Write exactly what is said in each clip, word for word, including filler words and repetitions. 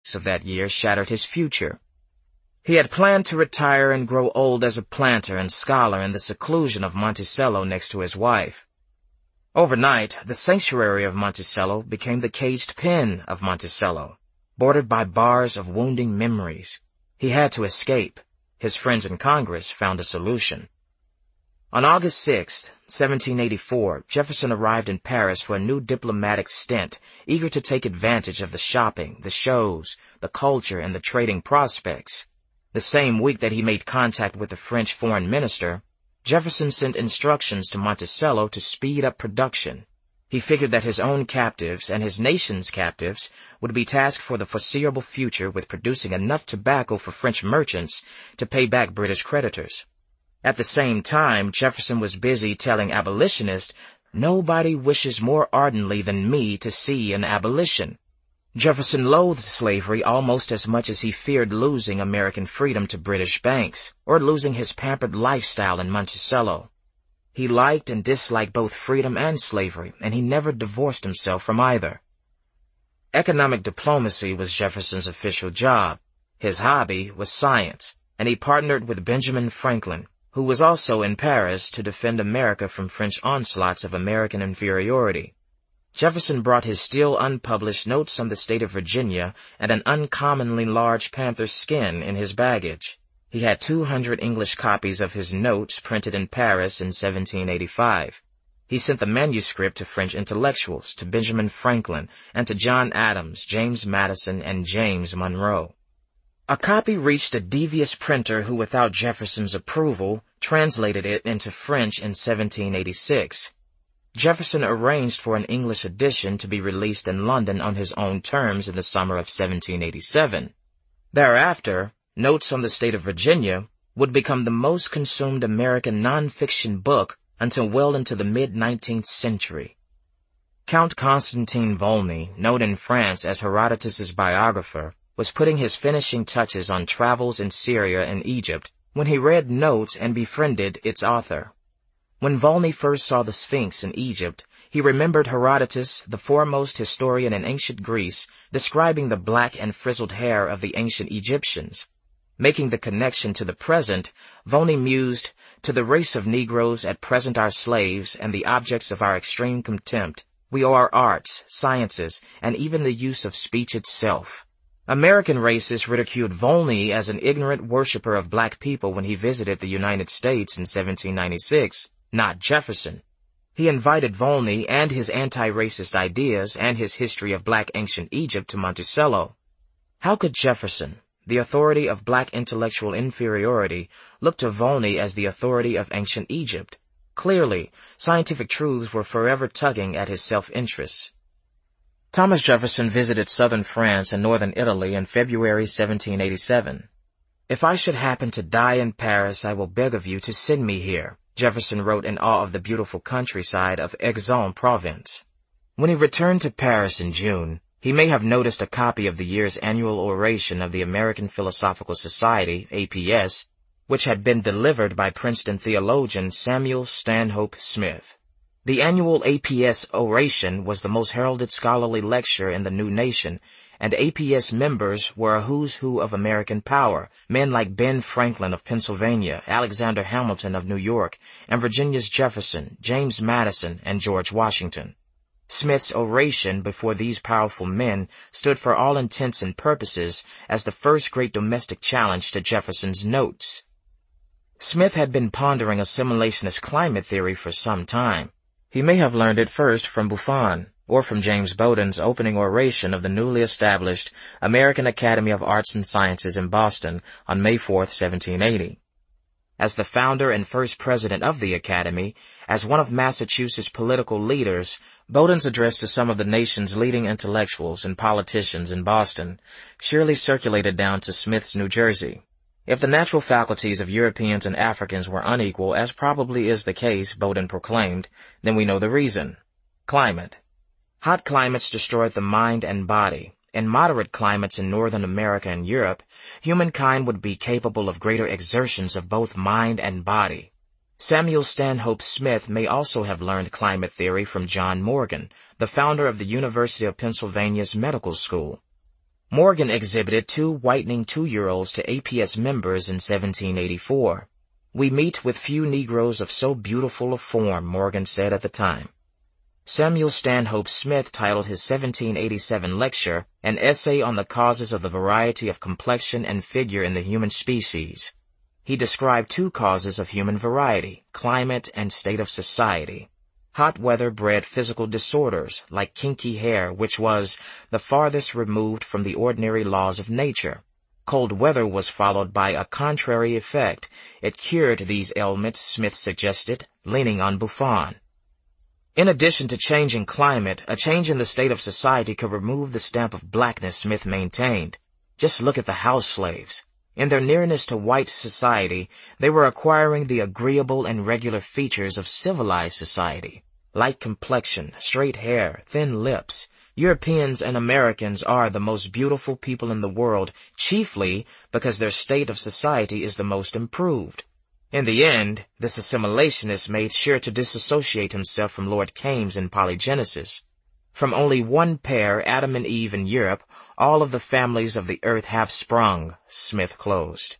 earthquakes of that year shattered his future. He had planned to retire and grow old as a planter and scholar in the seclusion of Monticello next to his wife. Overnight, the sanctuary of Monticello became the caged pen of Monticello, bordered by bars of wounding memories. He had to escape. His friends in Congress found a solution. On August sixth, seventeen eighty-four, Jefferson arrived in Paris for a new diplomatic stint, eager to take advantage of the shopping, the shows, the culture, and the trading prospects. The same week that he made contact with the French foreign minister, Jefferson sent instructions to Monticello to speed up production. He figured that his own captives and his nation's captives would be tasked for the foreseeable future with producing enough tobacco for French merchants to pay back British creditors. At the same time, Jefferson was busy telling abolitionists, "Nobody wishes more ardently than me to see an abolition." Jefferson loathed slavery almost as much as he feared losing American freedom to British banks, or losing his pampered lifestyle in Monticello. He liked and disliked both freedom and slavery, and he never divorced himself from either. Economic diplomacy was Jefferson's official job. His hobby was science, and he partnered with Benjamin Franklin, who was also in Paris to defend America from French onslaughts of American inferiority. Jefferson brought his still unpublished Notes on the State of Virginia and an uncommonly large panther skin in his baggage. He had two hundred English copies of his notes printed in Paris in seventeen eighty-five. He sent the manuscript to French intellectuals, to Benjamin Franklin, and to John Adams, James Madison, and James Monroe. A copy reached a devious printer who, without Jefferson's approval, translated it into French in seventeen eighty-six. Jefferson arranged for an English edition to be released in London on his own terms in the summer of seventeen eighty-seven. Thereafter, Notes on the State of Virginia would become the most consumed American nonfiction book until well into the mid-nineteenth century. Count Constantine Volney, known in France as Herodotus's biographer, was putting his finishing touches on travels in Syria and Egypt when he read Notes and befriended its author. When Volney first saw the Sphinx in Egypt, he remembered Herodotus, the foremost historian in ancient Greece, describing the black and frizzled hair of the ancient Egyptians. Making the connection to the present, Volney mused, "To the race of Negroes at present our slaves and the objects of our extreme contempt, we owe our arts, sciences, and even the use of speech itself." American racists ridiculed Volney as an ignorant worshiper of black people when he visited the United States in seventeen ninety-six. Not Jefferson. He invited Volney and his anti-racist ideas and his history of black ancient Egypt to Monticello. How could Jefferson, the authority of black intellectual inferiority, look to Volney as the authority of ancient Egypt? Clearly, scientific truths were forever tugging at his self-interests. Thomas Jefferson visited southern France and northern Italy in February seventeen eighty-seven. "If I should happen to die in Paris, I will beg of you to send me here," Jefferson wrote in awe of the beautiful countryside of Aix-en-Provence. When he returned to Paris in June, he may have noticed a copy of the year's annual oration of the American Philosophical Society, A P S, which had been delivered by Princeton theologian Samuel Stanhope Smith. The annual A P S oration was the most heralded scholarly lecture in the new nation, and A P S members were a who's who of American power, men like Ben Franklin of Pennsylvania, Alexander Hamilton of New York, and Virginia's Jefferson, James Madison, and George Washington. Smith's oration before these powerful men stood for all intents and purposes as the first great domestic challenge to Jefferson's Notes. Smith had been pondering assimilationist climate theory for some time. He may have learned it first from Buffon, or from James Bowdoin's opening oration of the newly established American Academy of Arts and Sciences in Boston on May fourth, seventeen eighty. As the founder and first president of the Academy, as one of Massachusetts' political leaders, Bowdoin's address to some of the nation's leading intellectuals and politicians in Boston surely circulated down to Smith's New Jersey. If the natural faculties of Europeans and Africans were unequal, as probably is the case, Bowdoin proclaimed, then we know the reason. Climate. Hot climates destroyed the mind and body. In moderate climates in Northern America and Europe, humankind would be capable of greater exertions of both mind and body. Samuel Stanhope Smith may also have learned climate theory from John Morgan, the founder of the University of Pennsylvania's medical school. Morgan exhibited two whitening two-year-olds to A P S members in seventeen eighty-four. "We meet with few Negroes of so beautiful a form," Morgan said at the time. Samuel Stanhope Smith titled his seventeen eighty-seven lecture, "An Essay on the Causes of the Variety of Complexion and Figure in the Human Species." He described two causes of human variety: climate and state of society. Hot weather bred physical disorders, like kinky hair, which was the farthest removed from the ordinary laws of nature. Cold weather was followed by a contrary effect. It cured these ailments, Smith suggested, leaning on Buffon. In addition to changing climate, a change in the state of society could remove the stamp of blackness, Smith maintained. Just look at the house slaves. In their nearness to white society, they were acquiring the agreeable and regular features of civilized society. Light complexion, straight hair, thin lips. Europeans and Americans are the most beautiful people in the world, chiefly because their state of society is the most improved. In the end, this assimilationist made sure to disassociate himself from Lord Kames in Polygenesis. From only one pair, Adam and Eve in Europe, all of the families of the earth have sprung, Smith closed.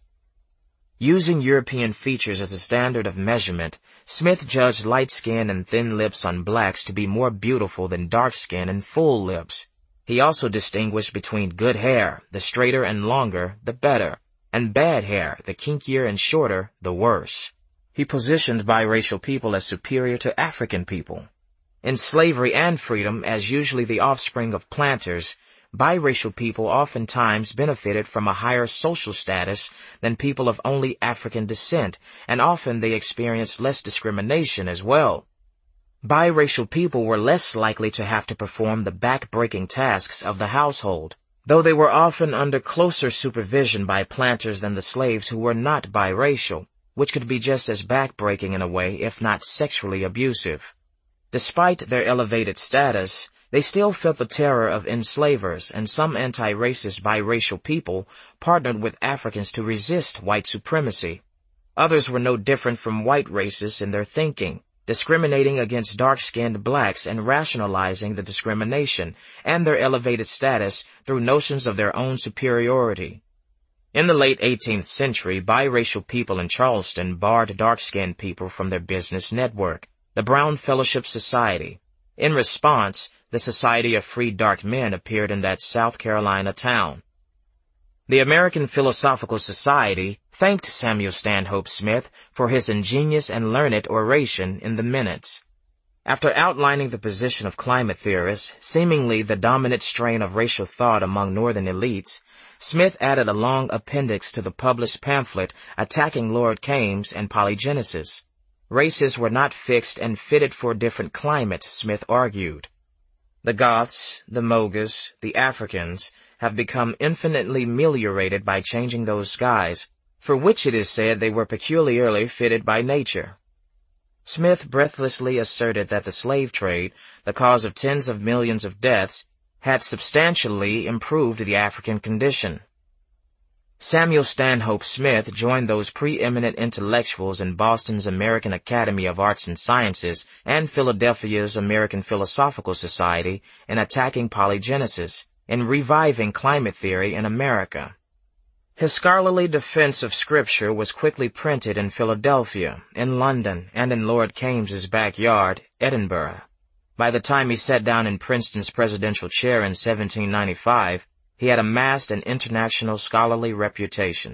Using European features as a standard of measurement, Smith judged light skin and thin lips on blacks to be more beautiful than dark skin and full lips. He also distinguished between good hair, the straighter and longer, the better, and bad hair, the kinkier and shorter, the worse. He positioned biracial people as superior to African people. In slavery and freedom, as usually the offspring of planters, biracial people oftentimes benefited from a higher social status than people of only African descent, and often they experienced less discrimination as well. Biracial people were less likely to have to perform the back-breaking tasks of the household, though they were often under closer supervision by planters than the slaves who were not biracial, which could be just as back-breaking in a way, if not sexually abusive. Despite their elevated status, they still felt the terror of enslavers, and some anti-racist biracial people partnered with Africans to resist white supremacy. Others were no different from white racists in their thinking, discriminating against dark-skinned blacks and rationalizing the discrimination and their elevated status through notions of their own superiority. In the late eighteenth century, biracial people in Charleston barred dark-skinned people from their business network, the Brown Fellowship Society. In response, the Society of Free Dark Men appeared in that South Carolina town. The American Philosophical Society thanked Samuel Stanhope Smith for his ingenious and learned oration in the minutes. After outlining the position of climate theorists, seemingly the dominant strain of racial thought among northern elites, Smith added a long appendix to the published pamphlet attacking Lord Kames and Polygenesis. Races were not fixed and fitted for different climates, Smith argued. The Goths, the Mogas, the Africans have become infinitely meliorated by changing those skies, for which it is said they were peculiarly fitted by nature. Smith breathlessly asserted that the slave trade, the cause of tens of millions of deaths, had substantially improved the African condition. Samuel Stanhope Smith joined those preeminent intellectuals in Boston's American Academy of Arts and Sciences and Philadelphia's American Philosophical Society in attacking polygenesis and reviving climate theory in America. His scholarly defense of Scripture was quickly printed in Philadelphia, in London, and in Lord Kames's backyard, Edinburgh. By the time he sat down in Princeton's presidential chair in seventeen ninety-five, he had amassed an international scholarly reputation.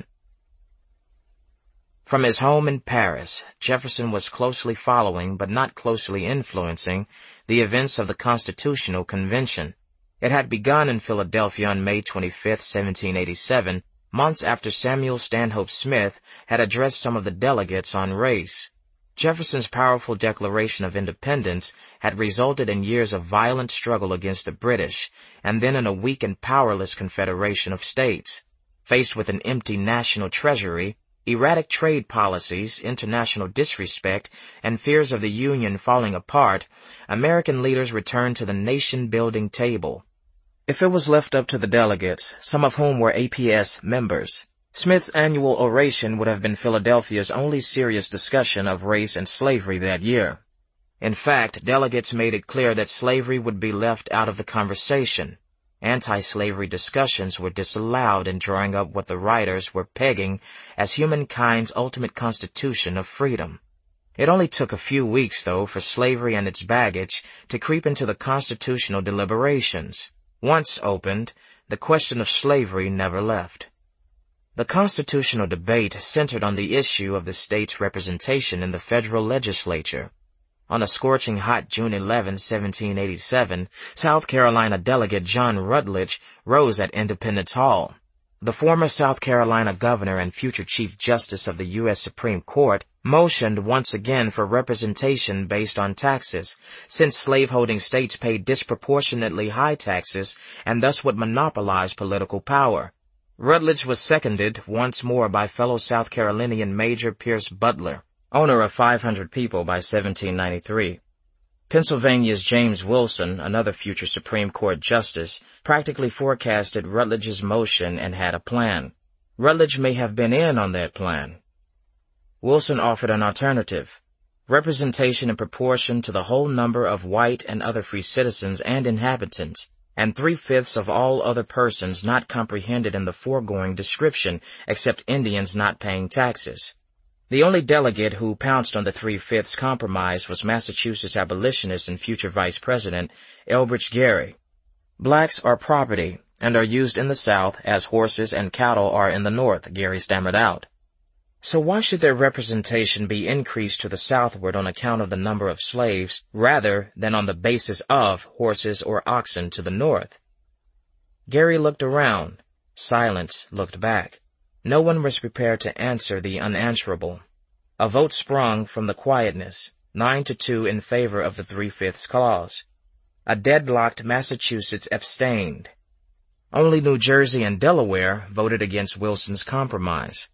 From his home in Paris, Jefferson was closely following, but not closely influencing, the events of the Constitutional Convention. It had begun in Philadelphia on May twenty-fifth, seventeen eighty-seven, months after Samuel Stanhope Smith had addressed some of the delegates on race. Jefferson's powerful Declaration of Independence had resulted in years of violent struggle against the British, and then in a weak and powerless confederation of states. Faced with an empty national treasury, erratic trade policies, international disrespect, and fears of the Union falling apart, American leaders returned to the nation-building table. If it was left up to the delegates, some of whom were A P S members, Smith's annual oration would have been Philadelphia's only serious discussion of race and slavery that year. In fact, delegates made it clear that slavery would be left out of the conversation. Anti-slavery discussions were disallowed in drawing up what the writers were pegging as humankind's ultimate constitution of freedom. It only took a few weeks, though, for slavery and its baggage to creep into the constitutional deliberations. Once opened, the question of slavery never left. The constitutional debate centered on the issue of the state's representation in the federal legislature. On a scorching hot June eleventh, seventeen eighty-seven, South Carolina delegate John Rutledge rose at Independence Hall. The former South Carolina governor and future Chief Justice of the U S Supreme Court motioned once again for representation based on taxes, since slaveholding states paid disproportionately high taxes and thus would monopolize political power. Rutledge was seconded once more by fellow South Carolinian Major Pierce Butler, owner of five hundred people by seventeen ninety-three. Pennsylvania's James Wilson, another future Supreme Court justice, practically forecasted Rutledge's motion and had a plan. Rutledge may have been in on that plan. Wilson offered an alternative: representation in proportion to the whole number of white and other free citizens and inhabitants, and three-fifths of all other persons not comprehended in the foregoing description, except Indians not paying taxes. The only delegate who pounced on the three-fifths compromise was Massachusetts abolitionist and future Vice President Elbridge Gerry. Blacks are property and are used in the South as horses and cattle are in the North, Gerry stammered out. So why should their representation be increased to the southward on account of the number of slaves, rather than on the basis of horses or oxen to the north? Gerry looked around. Silence looked back. No one was prepared to answer the unanswerable. A vote sprung from the quietness, nine to two in favor of the three-fifths clause. A deadlocked Massachusetts abstained. Only New Jersey and Delaware voted against Wilson's compromise.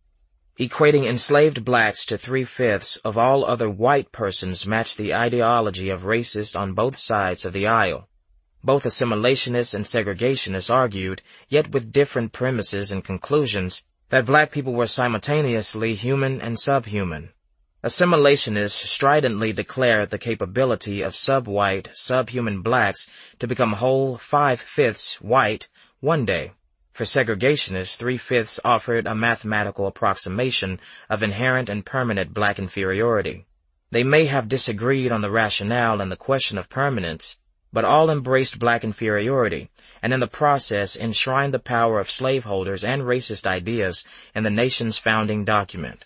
Equating enslaved blacks to three-fifths of all other white persons matched the ideology of racists on both sides of the aisle. Both assimilationists and segregationists argued, yet with different premises and conclusions, that black people were simultaneously human and subhuman. Assimilationists stridently declared the capability of sub-white, subhuman blacks to become whole five-fifths white one day. For segregationists, three-fifths offered a mathematical approximation of inherent and permanent black inferiority. They may have disagreed on the rationale and the question of permanence, but all embraced black inferiority, and in the process enshrined the power of slaveholders and racist ideas in the nation's founding document.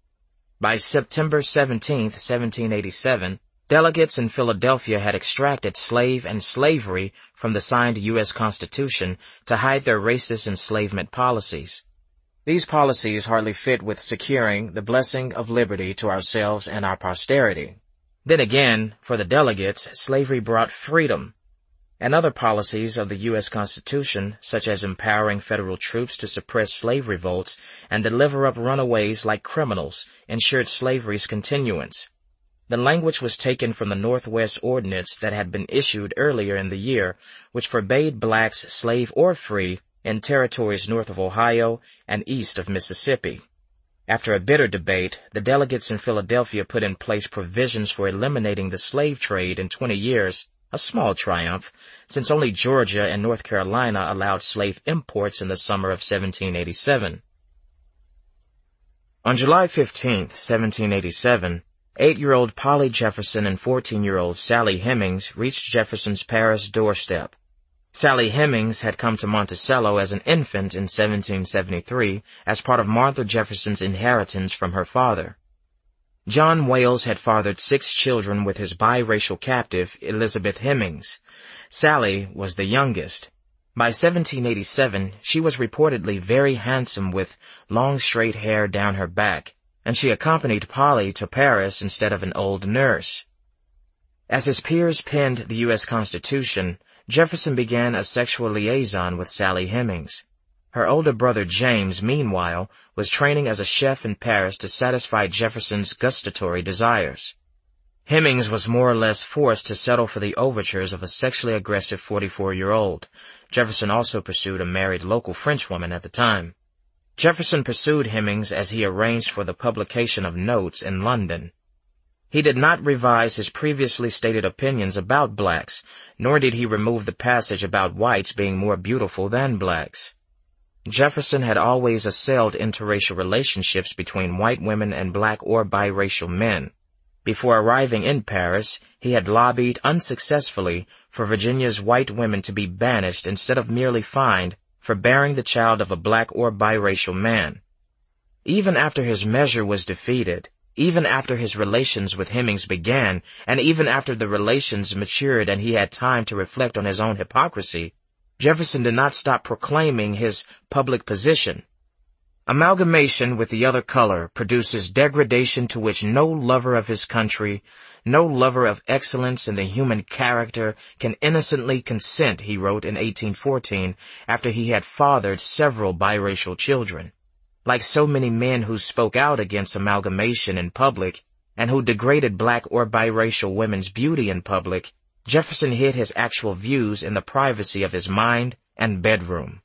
By September seventeenth, seventeen eighty-seven, delegates in Philadelphia had extracted slave and slavery from the signed U S Constitution to hide their racist enslavement policies. These policies hardly fit with securing the blessing of liberty to ourselves and our posterity. Then again, for the delegates, slavery brought freedom, and other policies of the U S Constitution, such as empowering federal troops to suppress slave revolts and deliver up runaways like criminals, ensured slavery's continuance. The language was taken from the Northwest Ordinance that had been issued earlier in the year, which forbade blacks, slave or free, in territories north of Ohio and east of Mississippi. After a bitter debate, the delegates in Philadelphia put in place provisions for eliminating the slave trade in twenty years, a small triumph, since only Georgia and North Carolina allowed slave imports in the summer of seventeen eighty-seven. On July fifteenth, seventeen eighty-seven, eight-year-old Polly Jefferson and fourteen-year-old Sally Hemings reached Jefferson's Paris doorstep. Sally Hemings had come to Monticello as an infant in seventeen seventy-three as part of Martha Jefferson's inheritance from her father. John Wales had fathered six children with his biracial captive, Elizabeth Hemings. Sally was the youngest. By seventeen eighty-seven, she was reportedly very handsome with long straight hair down her back, and she accompanied Polly to Paris instead of an old nurse. As his peers penned the U S Constitution, Jefferson began a sexual liaison with Sally Hemings. Her older brother James, meanwhile, was training as a chef in Paris to satisfy Jefferson's gustatory desires. Hemings was more or less forced to settle for the overtures of a sexually aggressive forty-four-year-old. Jefferson also pursued a married local Frenchwoman at the time. Jefferson pursued Hemings as he arranged for the publication of notes in London. He did not revise his previously stated opinions about blacks, nor did he remove the passage about whites being more beautiful than blacks. Jefferson had always assailed interracial relationships between white women and black or biracial men. Before arriving in Paris, he had lobbied unsuccessfully for Virginia's white women to be banished instead of merely fined for bearing the child of a black or biracial man. Even after his measure was defeated, even after his relations with Hemmings began, and even after the relations matured and he had time to reflect on his own hypocrisy, Jefferson did not stop proclaiming his public position. Amalgamation with the other color produces degradation to which no lover of his country, no lover of excellence in the human character can innocently consent, he wrote in eighteen fourteen after he had fathered several biracial children. Like so many men who spoke out against amalgamation in public and who degraded black or biracial women's beauty in public, Jefferson hid his actual views in the privacy of his mind and bedroom.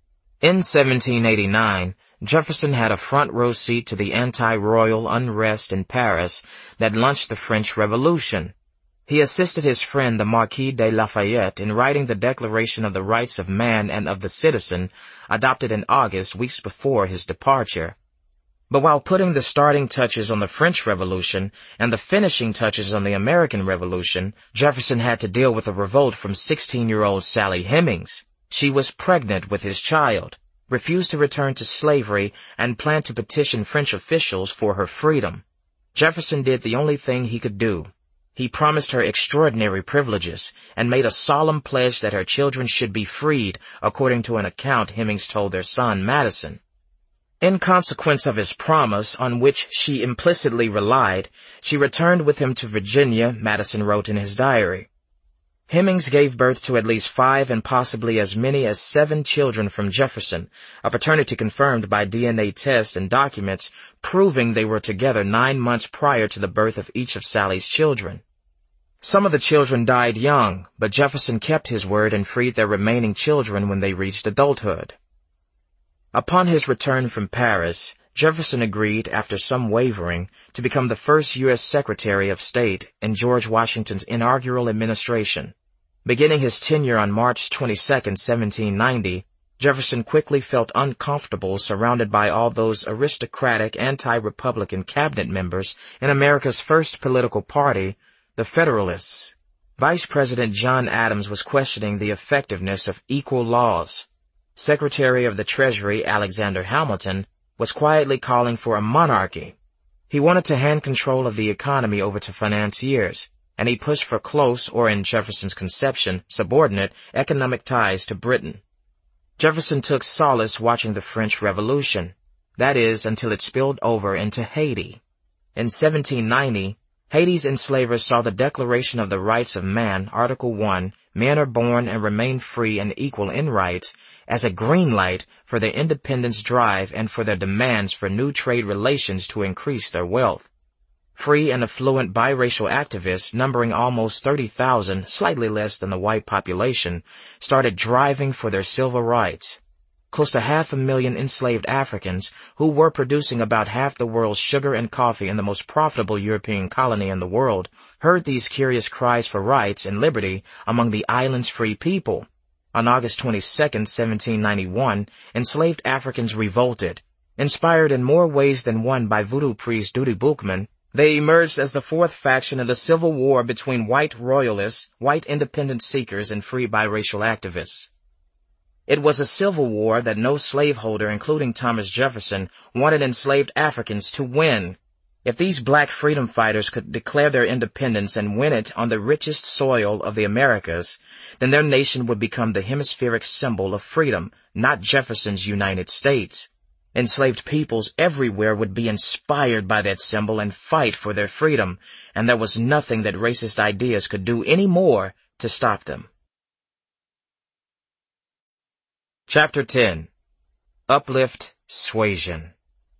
In seventeen eighty-nine, Jefferson had a front row seat to the anti-royal unrest in Paris that launched the French Revolution. He assisted his friend the Marquis de Lafayette in writing the Declaration of the Rights of Man and of the Citizen, adopted in August, weeks before his departure. But while putting the starting touches on the French Revolution and the finishing touches on the American Revolution, Jefferson had to deal with a revolt from sixteen-year-old Sally Hemings. She was pregnant with his child, refused to return to slavery, and planned to petition French officials for her freedom. Jefferson did the only thing he could do. He promised her extraordinary privileges and made a solemn pledge that her children should be freed, according to an account Hemings told their son Madison. In consequence of his promise, on which she implicitly relied, she returned with him to Virginia, Madison wrote in his diary. Hemings gave birth to at least five and possibly as many as seven children from Jefferson, a paternity confirmed by D N A tests and documents proving they were together nine months prior to the birth of each of Sally's children. Some of the children died young, but Jefferson kept his word and freed their remaining children when they reached adulthood. Upon his return from Paris, Jefferson agreed, after some wavering, to become the first U S Secretary of State in George Washington's inaugural administration. Beginning his tenure on March twenty-second, seventeen ninety, Jefferson quickly felt uncomfortable surrounded by all those aristocratic anti-Republican cabinet members in America's first political party, the Federalists. Vice President John Adams was questioning the effectiveness of equal laws. Secretary of the Treasury Alexander Hamilton was quietly calling for a monarchy. He wanted to hand control of the economy over to financiers, and he pushed for close, or in Jefferson's conception, subordinate, economic ties to Britain. Jefferson took solace watching the French Revolution, that is, until it spilled over into Haiti. In seventeen ninety, Haiti's enslavers saw the Declaration of the Rights of Man, Article one, men are born and remain free and equal in rights, as a green light for their independence drive and for their demands for new trade relations to increase their wealth. Free and affluent biracial activists, numbering almost thirty thousand, slightly less than the white population, started driving for their civil rights. Close to half a million enslaved Africans, who were producing about half the world's sugar and coffee in the most profitable European colony in the world, heard these curious cries for rights and liberty among the island's free people. On August twenty-second, seventeen ninety-one, enslaved Africans revolted. Inspired in more ways than one by voodoo priest Dutty Boukman, they emerged as the fourth faction in the civil war between white royalists, white independence seekers, and free biracial activists. It was a civil war that no slaveholder, including Thomas Jefferson, wanted enslaved Africans to win. If these black freedom fighters could declare their independence and win it on the richest soil of the Americas, then their nation would become the hemispheric symbol of freedom, not Jefferson's United States. Enslaved peoples everywhere would be inspired by that symbol and fight for their freedom, and there was nothing that racist ideas could do any more to stop them. Chapter ten. Uplift Suasion.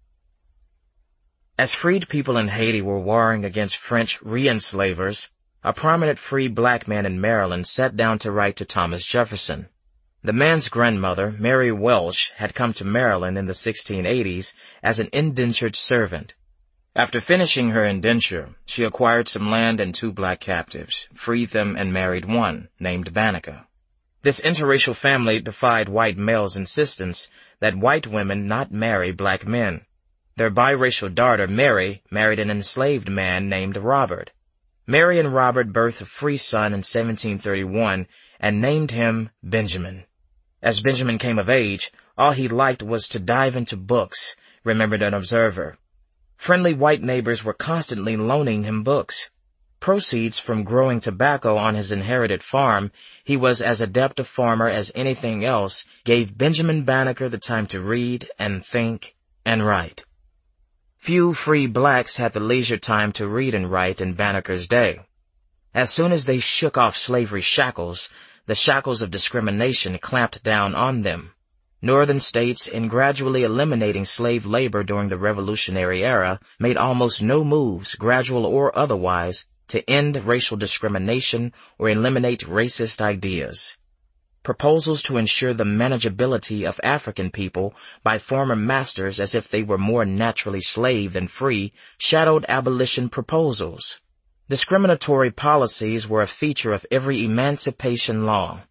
As freed people in Haiti were warring against French re-enslavers, a prominent free black man in Maryland sat down to write to Thomas Jefferson. The man's grandmother, Mary Welsh, had come to Maryland in the sixteen eighties as an indentured servant. After finishing her indenture, she acquired some land and two black captives, freed them, and married one, named Banneker. This interracial family defied white males' insistence that white women not marry black men. Their biracial daughter, Mary, married an enslaved man named Robert. Mary and Robert birthed a free son in seventeen thirty-one and named him Benjamin. As Benjamin came of age, all he liked was to dive into books, remembered an observer. Friendly white neighbors were constantly loaning him books. Proceeds from growing tobacco on his inherited farm, he was as adept a farmer as anything else, gave Benjamin Banneker the time to read and think and write. Few free blacks had the leisure time to read and write in Banneker's day. As soon as they shook off slavery shackles, the shackles of discrimination clamped down on them. Northern states, in gradually eliminating slave labor during the Revolutionary era, made almost no moves, gradual or otherwise, to end racial discrimination or eliminate racist ideas. Proposals to ensure the manageability of African people by former masters as if they were more naturally slave than free shadowed abolition proposals. Discriminatory policies were a feature of every emancipation law.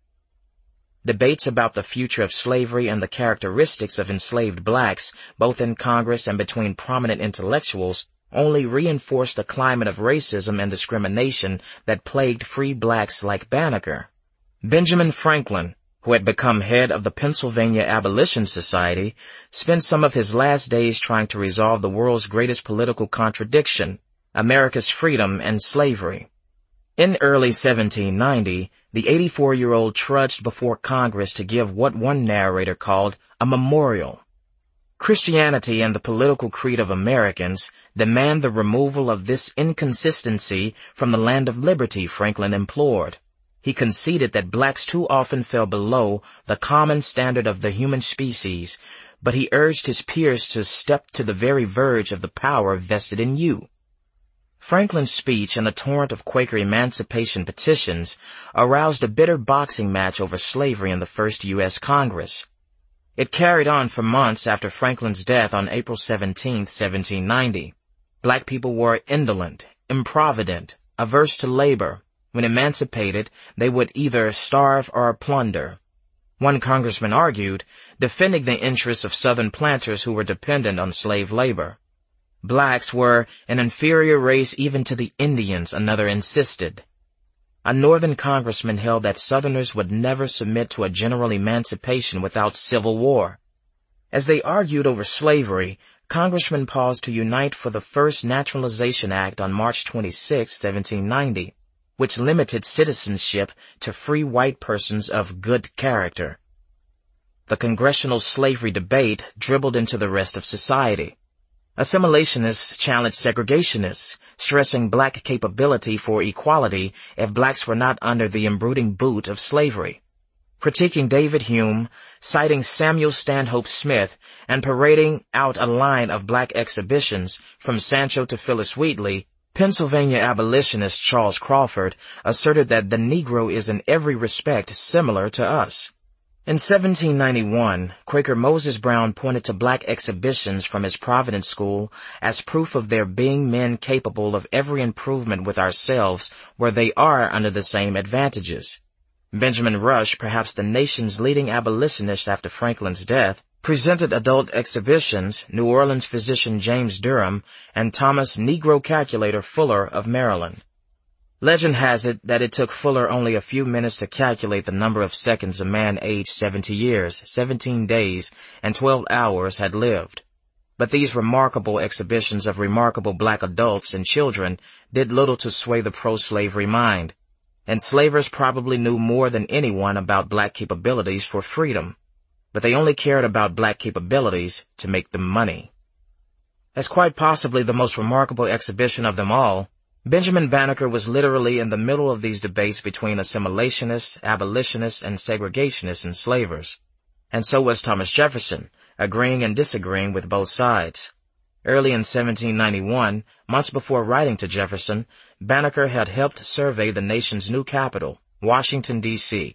Debates about the future of slavery and the characteristics of enslaved blacks, both in Congress and between prominent intellectuals, only reinforced the climate of racism and discrimination that plagued free blacks like Banneker. Benjamin Franklin, who had become head of the Pennsylvania Abolition Society, spent some of his last days trying to resolve the world's greatest political contradiction, America's freedom and slavery. In early seventeen ninety, the eighty-four-year-old trudged before Congress to give what one narrator called a memorial. Christianity and the political creed of Americans demand the removal of this inconsistency from the land of liberty, Franklin implored. He conceded that blacks too often fell below the common standard of the human species, but he urged his peers to step to the very verge of the power vested in you. Franklin's speech and a torrent of Quaker emancipation petitions aroused a bitter boxing match over slavery in the first U S Congress. It carried on for months after Franklin's death on April seventeenth, seventeen ninety. Black people were indolent, improvident, averse to labor. When emancipated, they would either starve or plunder. One congressman argued, defending the interests of Southern planters who were dependent on slave labor. Blacks were an inferior race even to the Indians, another insisted. A Northern congressman held that Southerners would never submit to a general emancipation without civil war. As they argued over slavery, congressmen paused to unite for the first Naturalization Act on March twenty-sixth, seventeen ninety, which limited citizenship to free white persons of good character. The congressional slavery debate dribbled into the rest of society. Assimilationists challenged segregationists, stressing black capability for equality if blacks were not under the embrooding boot of slavery. Critiquing David Hume, citing Samuel Stanhope Smith, and parading out a line of black exhibitions from Sancho to Phyllis Wheatley, Pennsylvania abolitionist Charles Crawford asserted that the Negro is in every respect similar to us. In seventeen ninety-one, Quaker Moses Brown pointed to black exhibitions from his Providence school as proof of there being men capable of every improvement with ourselves where they are under the same advantages. Benjamin Rush, perhaps the nation's leading abolitionist after Franklin's death, presented adult exhibitions, New Orleans physician James Durham and Thomas Negro Calculator Fuller of Maryland. Legend has it that it took Fuller only a few minutes to calculate the number of seconds a man aged seventy years, seventeen days, and twelve hours had lived. But these remarkable exhibitions of remarkable black adults and children did little to sway the pro-slavery mind. Enslavers probably knew more than anyone about black capabilities for freedom, but they only cared about black capabilities to make them money. As quite possibly the most remarkable exhibition of them all, Benjamin Banneker was literally in the middle of these debates between assimilationists, abolitionists, and segregationists enslavers. And so was Thomas Jefferson, agreeing and disagreeing with both sides. Early in seventeen ninety-one, months before writing to Jefferson, Banneker had helped survey the nation's new capital, Washington, D C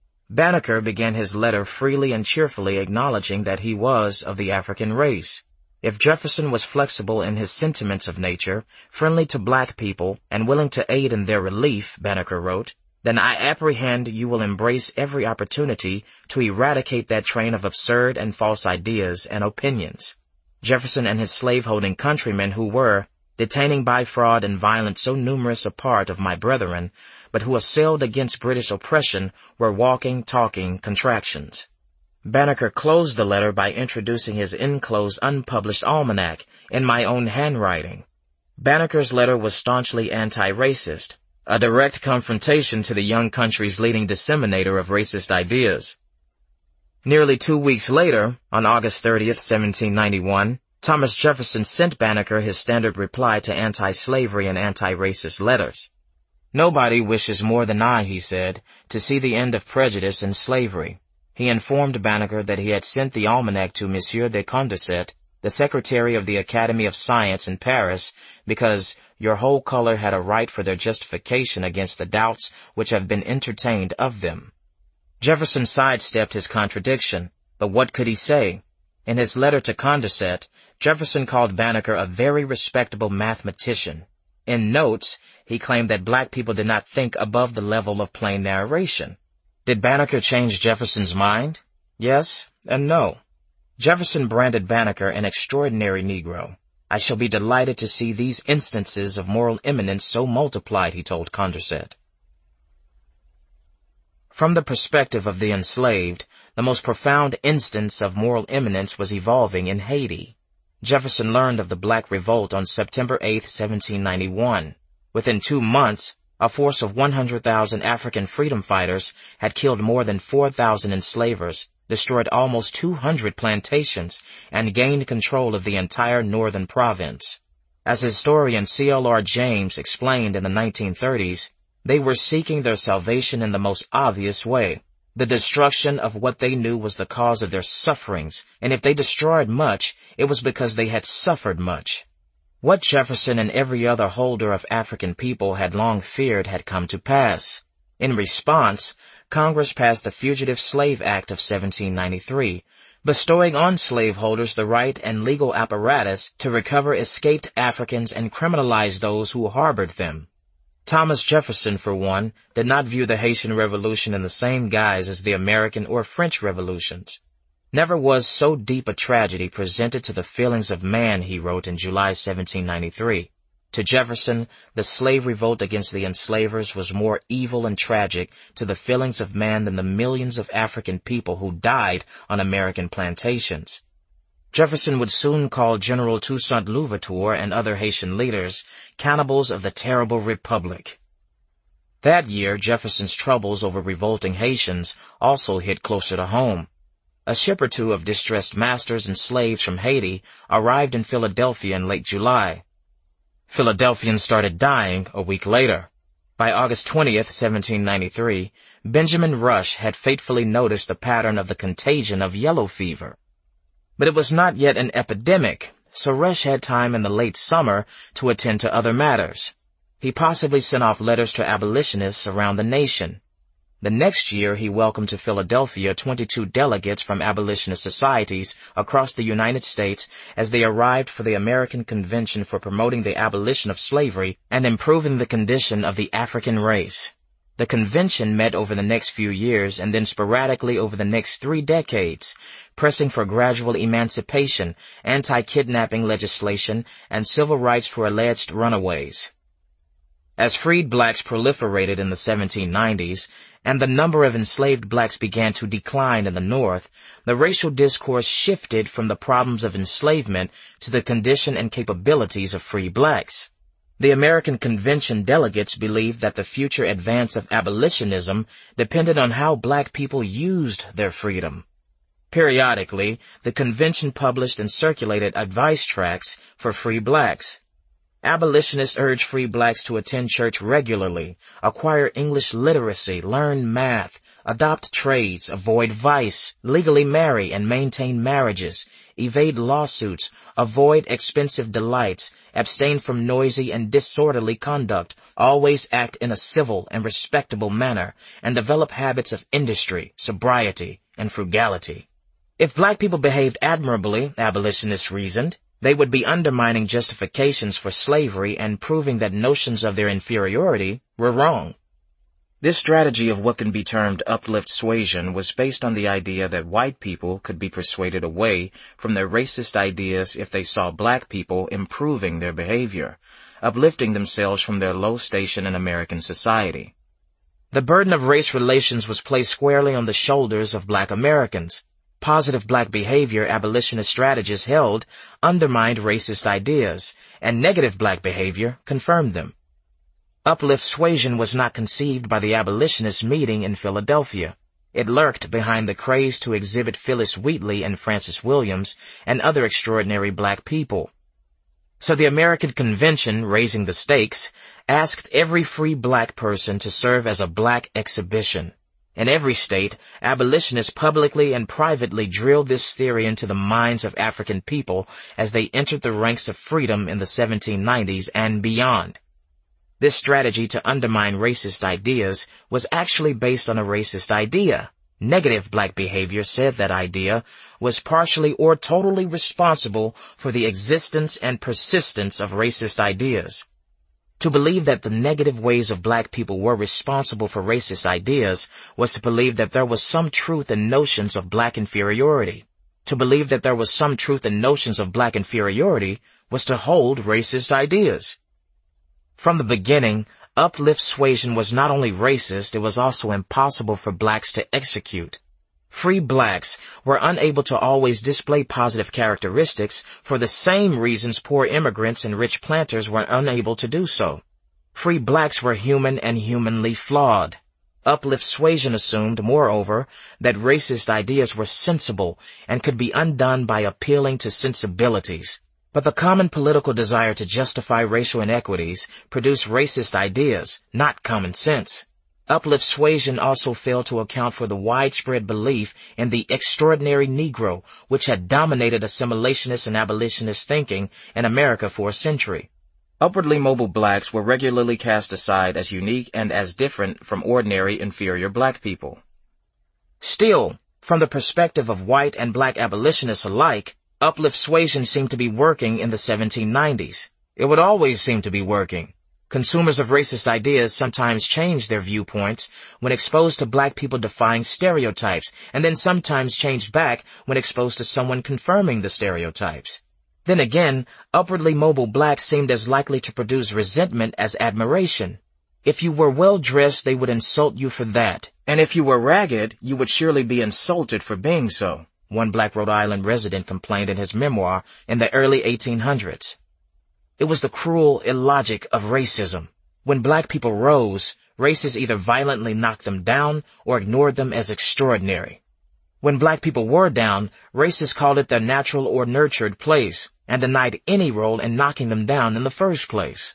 Banneker began his letter freely and cheerfully acknowledging that he was of the African race. If Jefferson was flexible in his sentiments of nature, friendly to black people, and willing to aid in their relief, Banneker wrote, then I apprehend you will embrace every opportunity to eradicate that train of absurd and false ideas and opinions. Jefferson and his slaveholding countrymen who were, detaining by fraud and violence so numerous a part of my brethren, but who assailed against British oppression, were walking, talking contractions. Banneker closed the letter by introducing his enclosed unpublished almanac in my own handwriting. Banneker's letter was staunchly anti-racist, a direct confrontation to the young country's leading disseminator of racist ideas. Nearly two weeks later, on August thirtieth, seventeen ninety-one, Thomas Jefferson sent Banneker his standard reply to anti-slavery and anti-racist letters. Nobody wishes more than I, he said, to see the end of prejudice and slavery. He informed Banneker that he had sent the almanac to Monsieur de Condorcet, the Secretary of the Academy of Science in Paris, because your whole color had a right for their justification against the doubts which have been entertained of them. Jefferson sidestepped his contradiction, but what could he say? In his letter to Condorcet, Jefferson called Banneker a very respectable mathematician. In notes, he claimed that black people did not think above the level of plain narration. Did Banneker change Jefferson's mind? Yes and no. Jefferson branded Banneker an extraordinary Negro. I shall be delighted to see these instances of moral eminence so multiplied, he told Condorcet. From the perspective of the enslaved, the most profound instance of moral eminence was evolving in Haiti. Jefferson learned of the Black Revolt on September eighth, seventeen ninety-one. Within two months, a force of one hundred thousand African freedom fighters had killed more than four thousand enslavers, destroyed almost two hundred plantations, and gained control of the entire northern province. As historian C L R James explained in the nineteen thirties, they were seeking their salvation in the most obvious way. The destruction of what they knew was the cause of their sufferings, and if they destroyed much, it was because they had suffered much. What Jefferson and every other holder of African people had long feared had come to pass. In response, Congress passed the Fugitive Slave Act of seventeen ninety-three, bestowing on slaveholders the right and legal apparatus to recover escaped Africans and criminalize those who harbored them. Thomas Jefferson, for one, did not view the Haitian Revolution in the same guise as the American or French revolutions. Never was so deep a tragedy presented to the feelings of man, he wrote in July seventeen ninety-three. To Jefferson, the slave revolt against the enslavers was more evil and tragic to the feelings of man than the millions of African people who died on American plantations. Jefferson would soon call General Toussaint Louverture and other Haitian leaders cannibals of the terrible republic. That year, Jefferson's troubles over revolting Haitians also hit closer to home. A ship or two of distressed masters and slaves from Haiti arrived in Philadelphia in late July. Philadelphians started dying a week later. By August twentieth, seventeen ninety-three, Benjamin Rush had fatefully noticed the pattern of the contagion of yellow fever. But it was not yet an epidemic, so Rush had time in the late summer to attend to other matters. He possibly sent off letters to abolitionists around the nation. The next year, he welcomed to Philadelphia twenty-two delegates from abolitionist societies across the United States as they arrived for the American Convention for promoting the abolition of slavery and improving the condition of the African race. The convention met over the next few years and then sporadically over the next three decades, pressing for gradual emancipation, anti-kidnapping legislation, and civil rights for alleged runaways. As freed blacks proliferated in the seventeen nineties, and the number of enslaved blacks began to decline in the North, the racial discourse shifted from the problems of enslavement to the condition and capabilities of free blacks. The American Convention delegates believed that the future advance of abolitionism depended on how black people used their freedom. Periodically, the convention published and circulated advice tracts for free blacks. Abolitionists urged free blacks to attend church regularly, acquire English literacy, learn math, adopt trades, avoid vice, legally marry and maintain marriages, evade lawsuits, avoid expensive delights, abstain from noisy and disorderly conduct, always act in a civil and respectable manner, and develop habits of industry, sobriety, and frugality. If black people behaved admirably, abolitionists reasoned, They would be undermining justifications for slavery and proving that notions of their inferiority were wrong. This strategy of what can be termed uplift suasion was based on the idea that white people could be persuaded away from their racist ideas if they saw black people improving their behavior, uplifting themselves from their low station in American society. The burden of race relations was placed squarely on the shoulders of black Americans. Positive black behavior abolitionist strategies held undermined racist ideas, and negative black behavior confirmed them. Uplift suasion was not conceived by the abolitionists meeting in Philadelphia. It lurked behind the craze to exhibit Phyllis Wheatley and Francis Williams and other extraordinary black people. So the American Convention, raising the stakes, asked every free black person to serve as a black exhibition. In every state, abolitionists publicly and privately drilled this theory into the minds of African people as they entered the ranks of freedom in the seventeen nineties and beyond. This strategy to undermine racist ideas was actually based on a racist idea. Negative black behavior said that idea was partially or totally responsible for the existence and persistence of racist ideas. To believe that the negative ways of black people were responsible for racist ideas was to believe that there was some truth in notions of black inferiority. To believe that there was some truth in notions of black inferiority was to hold racist ideas. From the beginning, uplift suasion was not only racist, it was also impossible for blacks to execute. Free blacks were unable to always display positive characteristics for the same reasons poor immigrants and rich planters were unable to do so. Free blacks were human and humanly flawed. Uplift suasion assumed, moreover, that racist ideas were sensible and could be undone by appealing to sensibilities. But the common political desire to justify racial inequities produced racist ideas, not common sense. Uplift suasion also failed to account for the widespread belief in the extraordinary Negro, which had dominated assimilationist and abolitionist thinking in America for a century. Upwardly mobile blacks were regularly cast aside as unique and as different from ordinary inferior black people. Still, from the perspective of white and black abolitionists alike, uplift suasion seemed to be working in the seventeen nineties. It would always seem to be working. Consumers of racist ideas sometimes change their viewpoints when exposed to black people defying stereotypes, and then sometimes change back when exposed to someone confirming the stereotypes. Then again, upwardly mobile blacks seemed as likely to produce resentment as admiration. If you were well-dressed, they would insult you for that, and if you were ragged, you would surely be insulted for being so, one black Rhode Island resident complained in his memoir in the early eighteen hundreds. It was the cruel illogic of racism. When black people rose, races either violently knocked them down or ignored them as extraordinary. When black people were down, racists called it their natural or nurtured place and denied any role in knocking them down in the first place.